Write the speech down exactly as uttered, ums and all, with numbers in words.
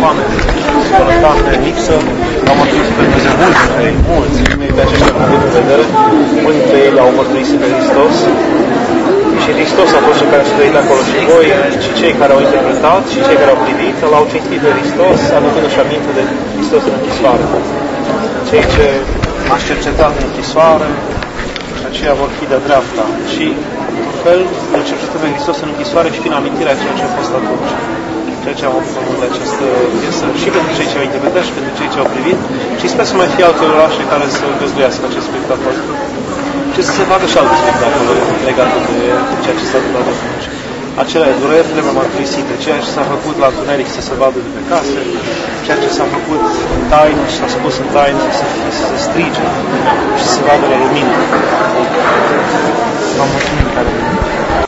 oameni sănătate, lipsă, au mărturisit pe Dumnezeu mulți dintre ei, mulți, unii pe aceștia am avut în vedere, unii dintre ei l-au mărturisit pe Hristos și Hristos a fost cel care s-a trăit acolo și voi, și cei care au interpretat, și cei care au privit, l-au cinstit pe Hristos, aducându-și aminte de Hristos în închisoare. Cei ce m-ați cercetat în închisoare, aceia vor fi de dreapta. Și, în fel, îl cercetăm pe Hristos în închisoare și prin amintirea ceea ce a fost atunci. Ceea ce am avut de această piesă și pentru cei ce au interpretat și pentru cei ce au privit și sper să mai fie alte orașe care să găzduiască acest spectacol și să se facă și alte spectacole legate de ceea ce s-a întâmplat atunci. Acele dureri trebuie mărturisite, ceea ce s-a făcut la întuneric să se vadă de pe case, ceea ce s-a făcut în taină și s-a spus în taină să, să se strige și să se vadă la lumină. Vă mulțumim, care